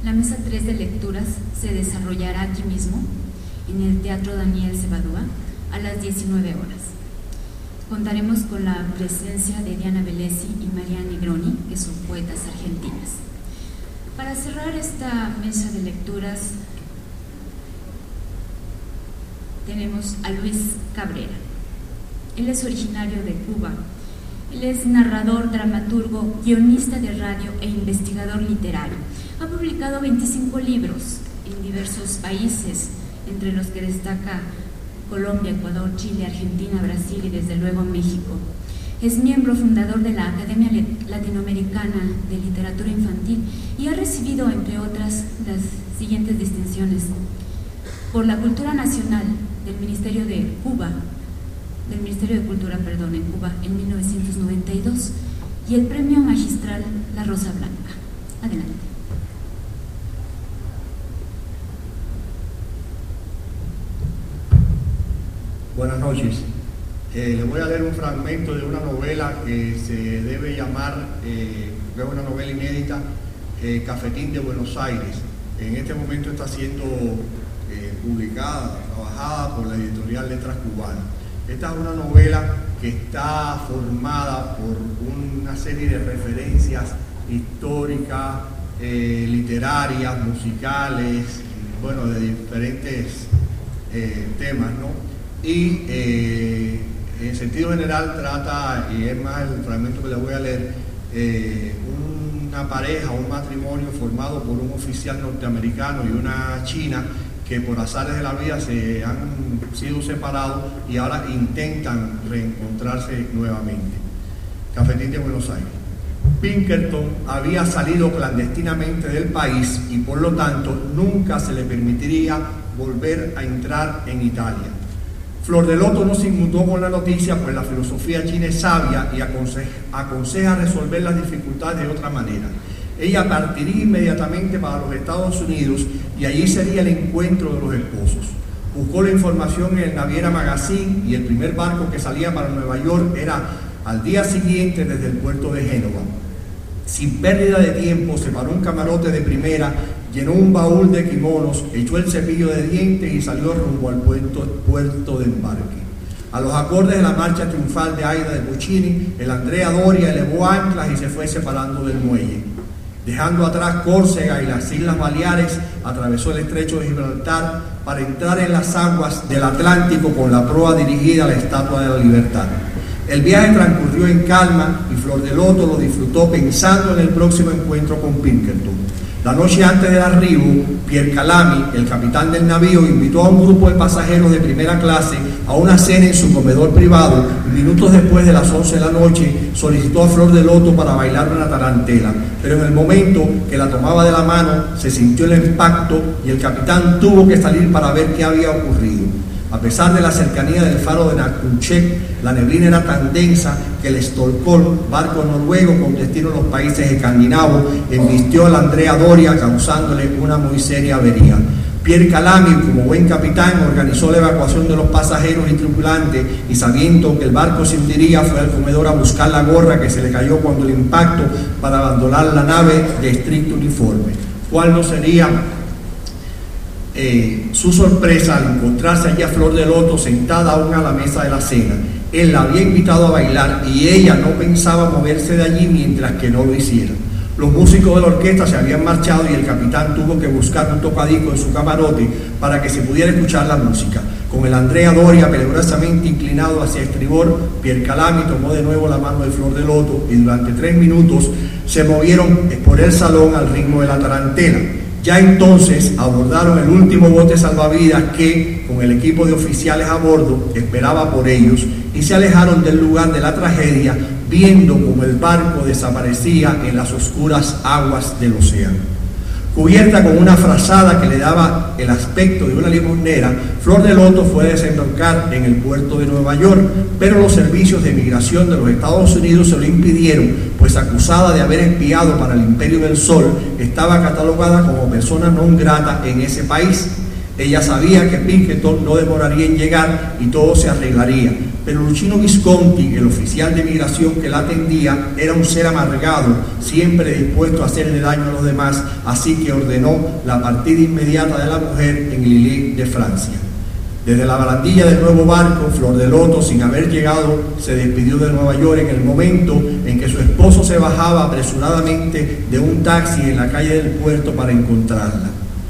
La mesa 3 de lecturas se desarrollará aquí mismo, en el Teatro Daniel Cebadúa, a las 19 horas. Contaremos con la presencia de Diana Velesi y María Negroni, que son poetas argentinas. Para cerrar esta mesa de lecturas, tenemos a Luis Cabrera. Él es originario de Cuba. Él es narrador, dramaturgo, guionista de radio e investigador literario. Ha publicado 25 libros en diversos países, entre los que destaca Colombia, Ecuador, Chile, Argentina, Brasil y desde luego México. Es miembro fundador de la Academia Latinoamericana de Literatura Infantil y ha recibido, entre otras, las siguientes distinciones: por la Cultura Nacional del Ministerio de Cultura, en Cuba en 1992, y el Premio Magistral La Rosa Blanca. Adelante. Buenas noches. Les voy a leer un fragmento de una novela que se debe llamar, es una novela inédita, Cafetín de Buenos Aires. En este momento está siendo publicada, trabajada por la editorial Letras Cubanas. Esta es una novela que está formada por una serie de referencias históricas, literarias, musicales, bueno, de diferentes temas, ¿no? Y en sentido general trata, y es más el fragmento que le voy a leer, una pareja, un matrimonio formado por un oficial norteamericano y una china que por azares de la vida se han sido separados y ahora intentan reencontrarse nuevamente. Cafetín de Buenos Aires. Pinkerton había salido clandestinamente del país y por lo tanto nunca se le permitiría volver a entrar en Italia. Flor de Loto no se inmutó con la noticia, pues la filosofía china es sabia y aconseja resolver las dificultades de otra manera. Ella partiría inmediatamente para los Estados Unidos y allí sería el encuentro de los esposos. Buscó la información en el Naviera Magazine y el primer barco que salía para Nueva York era al día siguiente desde el puerto de Génova. Sin pérdida de tiempo, separó un camarote de primera, llenó un baúl de kimonos, echó el cepillo de dientes y salió rumbo al puerto de embarque. A los acordes de la marcha triunfal de Aida de Puccini, el Andrea Doria elevó anclas y se fue separando del muelle. Dejando atrás Córcega y las Islas Baleares, atravesó el estrecho de Gibraltar para entrar en las aguas del Atlántico con la proa dirigida a la Estatua de la Libertad. El viaje transcurrió en calma y Flor de Loto lo disfrutó pensando en el próximo encuentro con Pinkerton. La noche antes del arribo, Pierre Calami, el capitán del navío, invitó a un grupo de pasajeros de primera clase a una cena en su comedor privado y minutos después de las 11 de la noche solicitó a Flor de Loto para bailar una tarantela, pero en el momento que la tomaba de la mano se sintió el impacto y el capitán tuvo que salir para ver qué había ocurrido. A pesar de la cercanía del faro de Nakunchek, la neblina era tan densa que el Stockholm, barco noruego con destino a los países escandinavos, embistió al Andrea Doria causándole una muy seria avería. Pierre Calami, como buen capitán, organizó la evacuación de los pasajeros y tripulantes y sabiendo que el barco se hundiría fue al comedor a buscar la gorra que se le cayó cuando el impacto para abandonar la nave de estricto uniforme. ¿Cuál no sería su sorpresa al encontrarse allí a Flor de Loto sentada aún a la mesa de la cena? Él la había invitado a bailar y ella no pensaba moverse de allí mientras que no lo hiciera. Los músicos de la orquesta se habían marchado y el capitán tuvo que buscar un tocadico en su camarote para que se pudiera escuchar la música. Con el Andrea Doria peligrosamente inclinado hacia estribor, Pierre Calami tomó de nuevo la mano de Flor de Loto y durante 3 minutos se movieron por el salón al ritmo de la tarantela. Ya entonces abordaron el último bote salvavidas que, con el equipo de oficiales a bordo, esperaba por ellos y se alejaron del lugar de la tragedia, viendo como el barco desaparecía en las oscuras aguas del océano. Cubierta con una frazada que le daba el aspecto de una limonera, Flor de Loto fue a desembarcar en el puerto de Nueva York, pero los servicios de migración de los Estados Unidos se lo impidieron, pues acusada de haber espiado para el Imperio del Sol, estaba catalogada como persona non grata en ese país. Ella sabía que Pinkerton no demoraría en llegar y todo se arreglaría, pero Luchino Visconti, el oficial de migración que la atendía, era un ser amargado, siempre dispuesto a hacerle daño a los demás, así que ordenó la partida inmediata de la mujer en Lille de Francia. Desde la barandilla del nuevo barco, Flor de Loto, sin haber llegado, se despidió de Nueva York en el momento en que su esposo se bajaba apresuradamente de un taxi en la calle del puerto para encontrarla.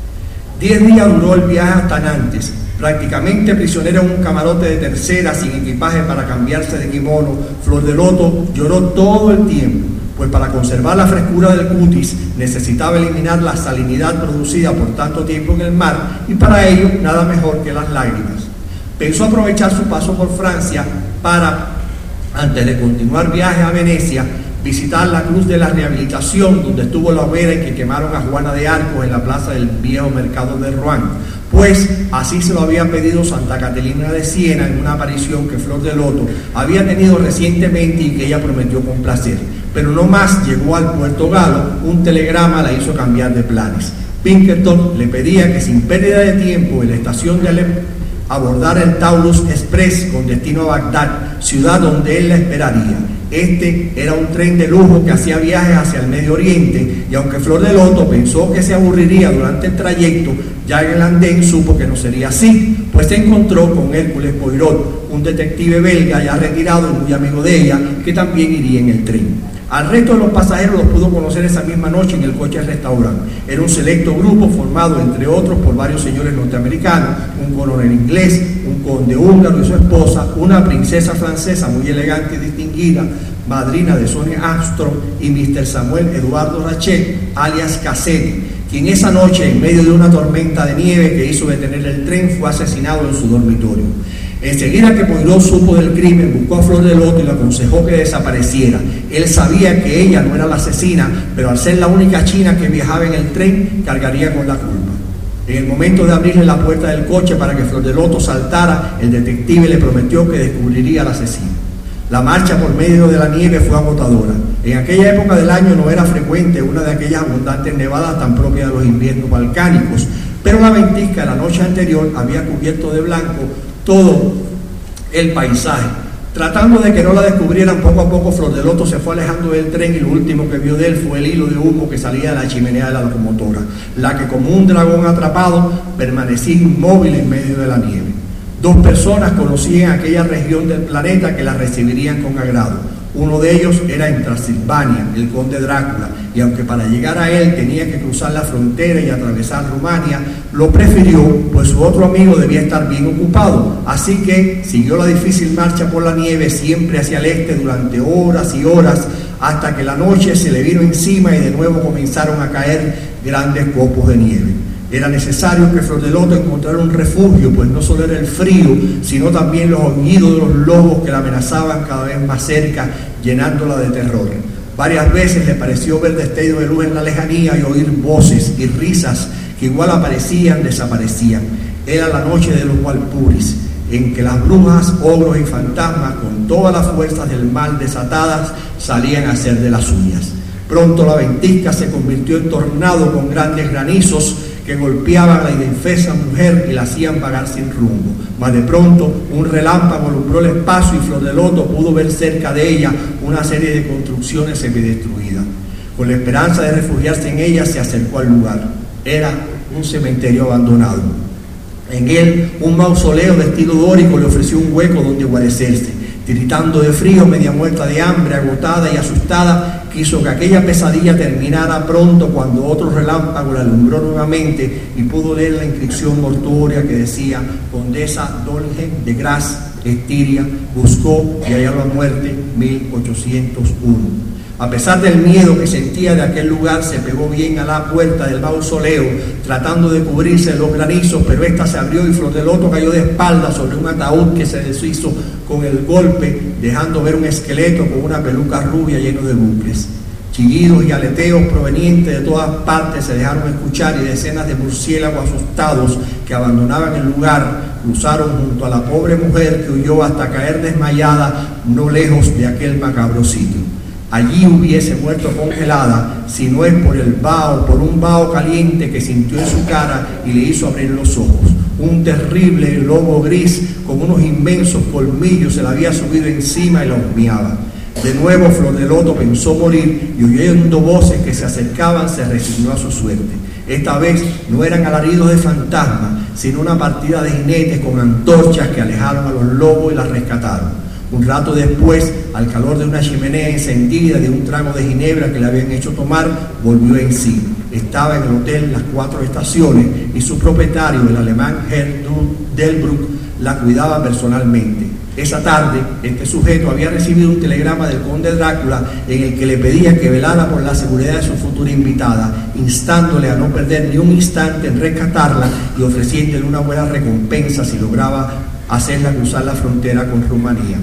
10 días duró el viaje hasta Nantes, prácticamente prisionera en un camarote de tercera, sin equipaje para cambiarse de kimono. Flor de Loto lloró todo el tiempo, pues para conservar la frescura del cutis necesitaba eliminar la salinidad producida por tanto tiempo en el mar, y para ello nada mejor que las lágrimas. Pensó aprovechar su paso por Francia para, antes de continuar viaje a Venecia, visitar la Cruz de la Rehabilitación, donde estuvo la hoguera en que quemaron a Juana de Arcos en la plaza del viejo mercado de Rouen, pues así se lo había pedido Santa Catalina de Siena en una aparición que Flor de Loto había tenido recientemente y que ella prometió complacer. Pero no más llegó al Puerto Galo, un telegrama la hizo cambiar de planes. Pinkerton le pedía que sin pérdida de tiempo en la estación de Alep abordara el Taurus Express con destino a Bagdad, ciudad donde él la esperaría. Este era un tren de lujo que hacía viajes hacia el Medio Oriente, y aunque Flor de Loto pensó que se aburriría durante el trayecto, ya en el andén supo que no sería así, pues se encontró con Hércules Poirot, un detective belga ya retirado y muy amigo de ella, que también iría en el tren. Al resto de los pasajeros los pudo conocer esa misma noche en el coche restaurante. Era un selecto grupo formado, entre otros, por varios señores norteamericanos, un coronel inglés, un conde húngaro y su esposa, una princesa francesa muy elegante y distinguida, madrina de Sonia Armstrong, y Mr. Samuel Eduardo Rachel, alias Cassetti, quien esa noche, en medio de una tormenta de nieve que hizo detener el tren, fue asesinado en su dormitorio. Enseguida que Poirot supo del crimen, buscó a Flor de Loto y le aconsejó que desapareciera. Él sabía que ella no era la asesina, pero al ser la única china que viajaba en el tren, cargaría con la culpa. En el momento de abrirle la puerta del coche para que Flor de Loto saltara, el detective le prometió que descubriría al asesino. La marcha por medio de la nieve fue agotadora. En aquella época del año no era frecuente una de aquellas abundantes nevadas tan propias de los inviernos balcánicos, pero la ventisca la noche anterior había cubierto de blanco todo el paisaje. Tratando de que no la descubrieran, poco a poco Flor de Loto se fue alejando del tren, y lo último que vio de él fue el hilo de humo que salía de la chimenea de la locomotora, la que, como un dragón atrapado, permanecía inmóvil en medio de la nieve. 2 personas conocían aquella región del planeta que la recibirían con agrado. Uno de ellos era en Transilvania, el conde Drácula, y aunque para llegar a él tenía que cruzar la frontera y atravesar Rumania, lo prefirió, pues su otro amigo debía estar bien ocupado, así que siguió la difícil marcha por la nieve siempre hacia el este durante horas y horas, hasta que la noche se le vino encima y de nuevo comenzaron a caer grandes copos de nieve. Era necesario que Flor de Loto encontrara un refugio, pues no solo era el frío, sino también los aullidos de los lobos que la amenazaban cada vez más cerca, llenándola de terror. Varias veces le pareció ver destellos de luz en la lejanía y oír voces y risas que igual aparecían, desaparecían. Era la noche de los Walpurgis, en que las brujas, ogros y fantasmas, con todas las fuerzas del mal desatadas, salían a hacer de las suyas. Pronto la ventisca se convirtió en tornado con grandes granizos que golpeaban a la indefensa mujer y la hacían vagar sin rumbo. Mas de pronto un relámpago alumbró el espacio y Flor de Loto pudo ver cerca de ella una serie de construcciones semidestruidas. Con la esperanza de refugiarse en ellas, se acercó al lugar. Era un cementerio abandonado. En él, un mausoleo de estilo dórico le ofreció un hueco donde guarecerse. Tiritando de frío, media muerta de hambre, agotada y asustada, quiso que aquella pesadilla terminara pronto, cuando otro relámpago la alumbró nuevamente y pudo leer la inscripción mortuoria que decía: Condesa Dolge de Gras, Estiria, buscó y halló la muerte 1801. A pesar del miedo que sentía de aquel lugar, se pegó bien a la puerta del mausoleo, tratando de cubrirse de los granizos, pero esta se abrió y Flor de Loto cayó de espaldas sobre un ataúd que se deshizo con el golpe, dejando ver un esqueleto con una peluca rubia lleno de bucles. Chillidos y aleteos provenientes de todas partes se dejaron escuchar, y decenas de murciélagos asustados que abandonaban el lugar cruzaron junto a la pobre mujer, que huyó hasta caer desmayada no lejos de aquel macabro sitio. Allí hubiese muerto congelada, si no es por un vaho caliente que sintió en su cara y le hizo abrir los ojos. Un terrible lobo gris con unos inmensos colmillos se le había subido encima y la husmeaba. De nuevo Flor de Loto pensó morir y, oyendo voces que se acercaban, se resignó a su suerte. Esta vez no eran alaridos de fantasmas, sino una partida de jinetes con antorchas que alejaron a los lobos y las rescataron. Un rato después, al calor de una chimenea encendida, de un trago de ginebra que le habían hecho tomar, volvió en sí. Estaba en el hotel Las Cuatro Estaciones y su propietario, el alemán Herr Delbrück, la cuidaba personalmente. Esa tarde, este sujeto había recibido un telegrama del conde Drácula en el que le pedía que velara por la seguridad de su futura invitada, instándole a no perder ni un instante en rescatarla y ofreciéndole una buena recompensa si lograba hacerla cruzar la frontera con Rumanía.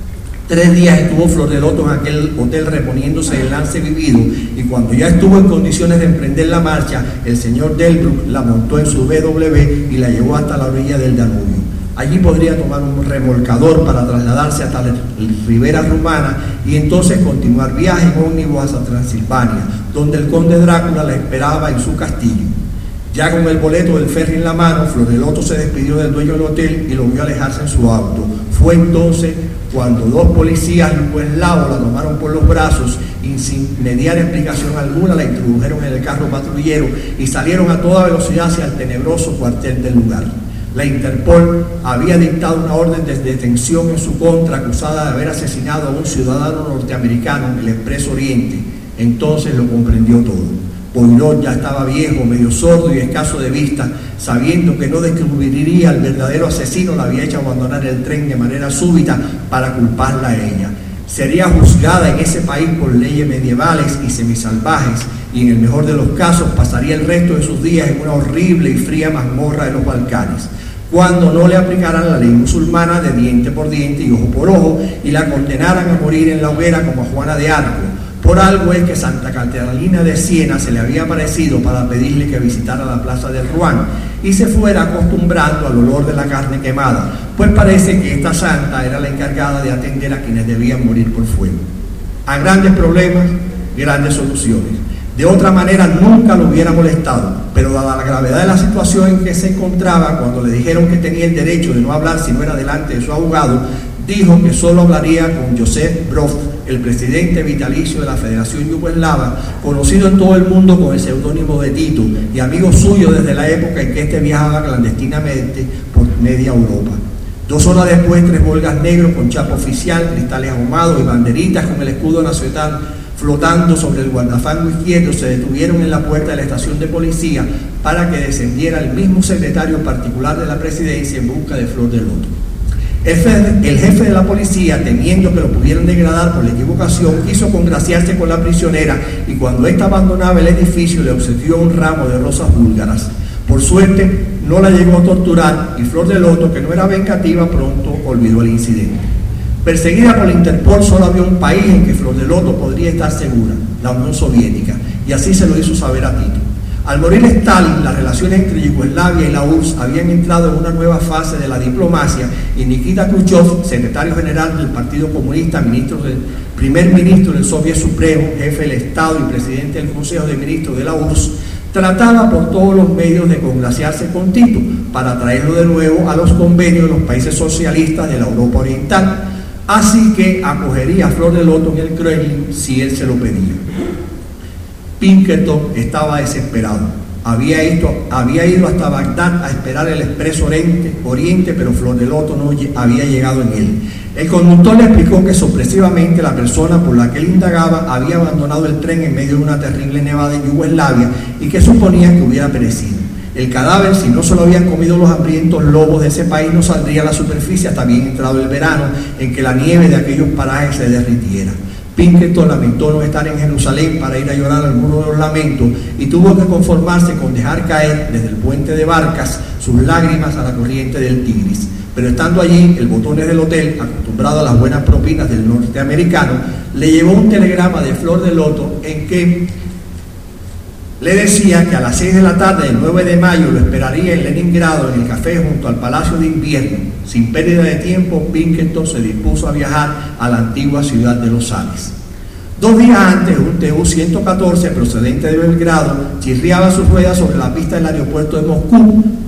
3 días estuvo Flor de Loto en aquel hotel reponiéndose del lance vivido, y cuando ya estuvo en condiciones de emprender la marcha, el señor Delbrück la montó en su BW y la llevó hasta la orilla del Danubio. Allí podría tomar un remolcador para trasladarse hasta la ribera rumana y entonces continuar viaje en ómnibus hasta Transilvania, donde el conde Drácula la esperaba en su castillo. Ya con el boleto del ferry en la mano, Flor de Loto se despidió del dueño del hotel y lo vio alejarse en su auto. Fue entonces cuando 2 policías yugoslavos la tomaron por los brazos y, sin mediar explicación alguna, la introdujeron en el carro patrullero y salieron a toda velocidad hacia el tenebroso cuartel del lugar. La Interpol había dictado una orden de detención en su contra, acusada de haber asesinado a un ciudadano norteamericano en el Expreso Oriente. Entonces lo comprendió todo. Poirot ya estaba viejo, medio sordo y escaso de vista. Sabiendo que no descubriría al verdadero asesino, la había hecho abandonar el tren de manera súbita para culparla a ella. Sería juzgada en ese país por leyes medievales y semisalvajes, y en el mejor de los casos pasaría el resto de sus días en una horrible y fría mazmorra de los Balcanes, cuando no le aplicaran la ley musulmana de diente por diente y ojo por ojo y la condenaran a morir en la hoguera como a Juana de Arco. Por algo es que Santa Catalina de Siena se le había aparecido para pedirle que visitara la plaza del Rouen y se fuera acostumbrando al olor de la carne quemada, pues parece que esta santa era la encargada de atender a quienes debían morir por fuego. A grandes problemas, grandes soluciones. De otra manera nunca lo hubiera molestado, pero dada la gravedad de la situación en que se encontraba, cuando le dijeron que tenía el derecho de no hablar si no era delante de su abogado, dijo que solo hablaría con Josef Broz, el presidente vitalicio de la Federación Yugoslava, conocido en todo el mundo con el seudónimo de Tito y amigo suyo desde la época en que éste viajaba clandestinamente por media Europa. 2 horas después, 3 Volgas negros con chapa oficial, cristales ahumados y banderitas con el escudo nacional flotando sobre el guardafango izquierdo se detuvieron en la puerta de la estación de policía para que descendiera el mismo secretario particular de la presidencia en busca de Flor de Loto. El jefe de la policía, temiendo que lo pudieran degradar por la equivocación, quiso congraciarse con la prisionera y cuando ésta abandonaba el edificio le obsequió un ramo de rosas búlgaras. Por suerte no la llegó a torturar y Flor de Loto, que no era vengativa, pronto olvidó el incidente. Perseguida por la Interpol, solo había un país en que Flor de Loto podría estar segura, la Unión Soviética, y así se lo hizo saber a Tito. Al morir Stalin, las relaciones entre Yugoslavia y la URSS habían entrado en una nueva fase de la diplomacia y Nikita Khrushchev, secretario general del Partido Comunista, primer ministro del Soviet Supremo, jefe del Estado y presidente del Consejo de Ministros de la URSS, trataba por todos los medios de congraciarse con Tito para traerlo de nuevo a los convenios de los países socialistas de la Europa Oriental. Así que acogería a Flor de Loto en el Kremlin si él se lo pedía. Pinkerton estaba desesperado. Había ido hasta Bagdad a esperar el expreso Oriente, pero Flor de Loto no había llegado en él. El conductor le explicó que sorpresivamente la persona por la que él indagaba había abandonado el tren en medio de una terrible nevada en Yugoslavia y que suponía que hubiera perecido. El cadáver, si no se lo habían comido los hambrientos lobos de ese país, no saldría a la superficie hasta bien entrado el verano, en que la nieve de aquellos parajes se derritiera. Pinkerton lamentó no estar en Jerusalén para ir a llorar al muro de los lamentos y tuvo que conformarse con dejar caer desde el puente de barcas sus lágrimas a la corriente del Tigris. Pero estando allí, el botones del hotel, acostumbrado a las buenas propinas del norteamericano, le llevó un telegrama de Flor de Loto en que le decía que a las 6 de la tarde del 9 de mayo lo esperaría en Leningrado, en el café junto al Palacio de Invierno. Sin pérdida de tiempo, Pinkerton se dispuso a viajar a la antigua ciudad de Los Ángeles. 2 días antes, un TU-114 procedente de Belgrado chirriaba sus ruedas sobre la pista del aeropuerto de Moscú,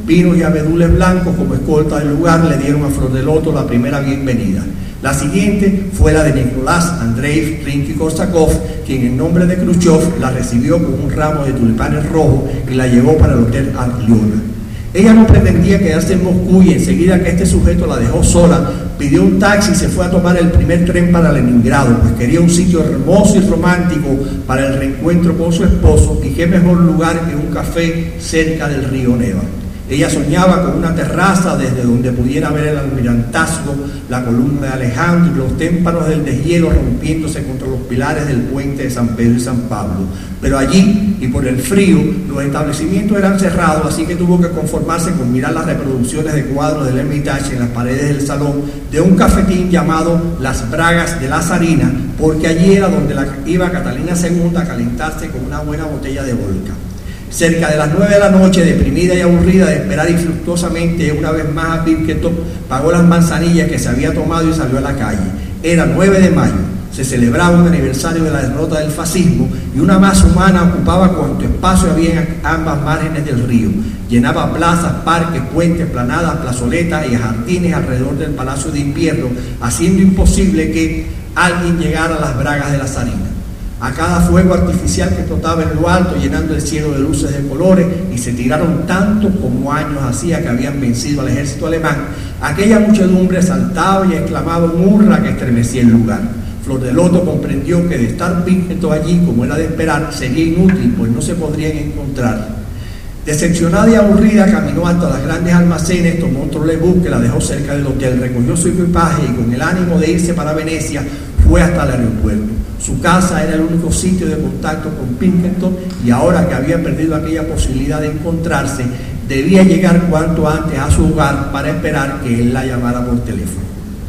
pinos y abedules blancos como escolta del lugar le dieron a Flor de Loto la primera bienvenida. La siguiente fue la de Nicolás Andrei Rimski-Korsakov, quien en nombre de Khrushchev la recibió con un ramo de tulipanes rojos y la llevó para el Hotel Arliona. Ella no pretendía quedarse en Moscú y enseguida que este sujeto la dejó sola, pidió un taxi y se fue a tomar el primer tren para Leningrado, pues quería un sitio hermoso y romántico para el reencuentro con su esposo, y qué mejor lugar que un café cerca del río Neva. Ella soñaba con una terraza desde donde pudiera ver el almirantazgo, la columna de Alejandro y los témpanos del deshielo rompiéndose contra los pilares del puente de San Pedro y San Pablo. Pero allí, y por el frío, los establecimientos eran cerrados, así que tuvo que conformarse con mirar las reproducciones de cuadros del Hermitage en las paredes del salón de un cafetín llamado Las Bragas de la Zarina, porque allí era donde iba Catalina II a calentarse con una buena botella de vodka. Cerca de las 9 de la noche, deprimida y aburrida de esperar infructuosamente una vez más a Birkenstock, pagó las manzanillas que se había tomado y salió a la calle. Era 9 de mayo, se celebraba un aniversario de la derrota del fascismo y una masa humana ocupaba cuanto espacio había en ambas márgenes del río. Llenaba plazas, parques, puentes, planadas, plazoletas y jardines alrededor del Palacio de Invierno, haciendo imposible que alguien llegara a las Bragas de la Zarina. A cada fuego artificial que explotaba en lo alto, llenando el cielo de luces de colores, y se tiraron tanto como años hacía que habían vencido al ejército alemán, aquella muchedumbre saltaba y exclamaba un hurra que estremecía el lugar. Flor de Loto comprendió que de estar Birkenstock allí, como era de esperar, sería inútil, pues no se podrían encontrar. Decepcionada y aburrida, caminó hasta los grandes almacenes, tomó un trolebús que la dejó cerca del hotel, recogió su equipaje y con el ánimo de irse para Venecia, fue hasta el aeropuerto. Su casa era el único sitio de contacto con Birkenstock y ahora que había perdido aquella posibilidad de encontrarse, debía llegar cuanto antes a su hogar para esperar que él la llamara por teléfono.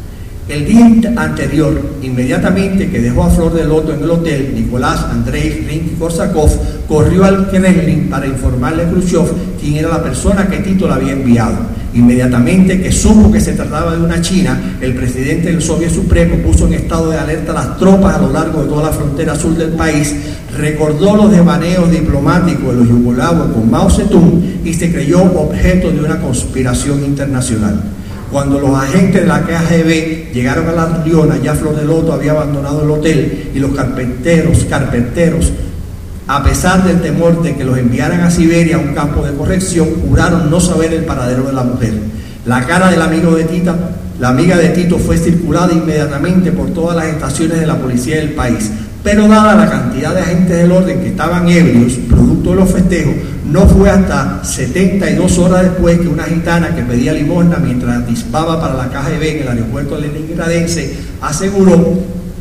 El día anterior, inmediatamente que dejó a Flor de Loto en el hotel, Nicolás Andrei Rimski-Korsakov corrió al Kremlin para informarle a Khrushchev quién era la persona que Tito le había enviado. Inmediatamente que supo que se trataba de una china, el presidente del Soviet Supremo puso en estado de alerta a las tropas a lo largo de toda la frontera sur del país, recordó los devaneos diplomáticos de los yugoslavos con Mao Zedong y se creyó objeto de una conspiración internacional. Cuando los agentes de la KGB llegaron a la Arliona, ya Flor de Loto había abandonado el hotel y los carpinteros, a pesar del temor de que los enviaran a Siberia a un campo de corrección, juraron no saber el paradero de la mujer. La cara del amigo de Tita, la amiga de Tito, fue circulada inmediatamente por todas las estaciones de la policía del país, pero dada la cantidad de agentes del orden que estaban ebrios, producto de los festejos, no fue hasta 72 horas después que una gitana que pedía limosna mientras dispaba para la KGB en el aeropuerto leningradense aseguró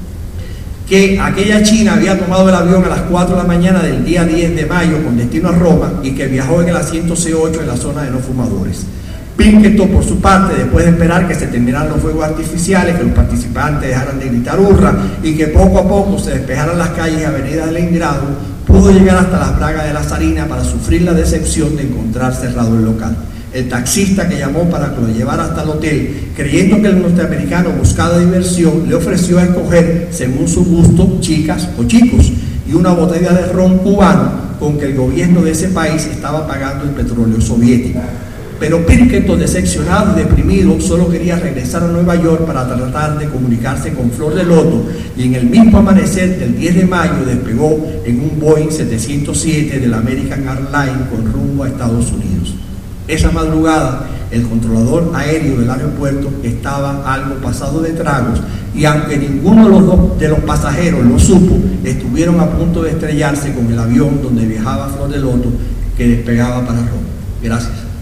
que aquella china había tomado el avión a las 4 de la mañana del día 10 de mayo con destino a Roma y que viajó en el asiento C8 en la zona de no fumadores. Birkenstock, por su parte, después de esperar que se terminaran los fuegos artificiales, que los participantes dejaran de gritar hurra y que poco a poco se despejaran las calles y avenidas de Leningrado, pudo llegar hasta las Bragas de la Zarina para sufrir la decepción de encontrar cerrado el local. El taxista que llamó para que lo llevara hasta el hotel, creyendo que el norteamericano buscaba diversión, le ofreció a escoger, según su gusto, chicas o chicos, y una botella de ron cubano con que el gobierno de ese país estaba pagando el petróleo soviético. Pero Birkenstock, decepcionado y deprimido, solo quería regresar a Nueva York para tratar de comunicarse con Flor de Loto, y en el mismo amanecer del 10 de mayo despegó en un Boeing 707 del American Airlines con rumbo a Estados Unidos. Esa madrugada, el controlador aéreo del aeropuerto estaba algo pasado de tragos y aunque ninguno de los pasajeros lo supo, estuvieron a punto de estrellarse con el avión donde viajaba Flor de Loto que despegaba para Roma. Gracias.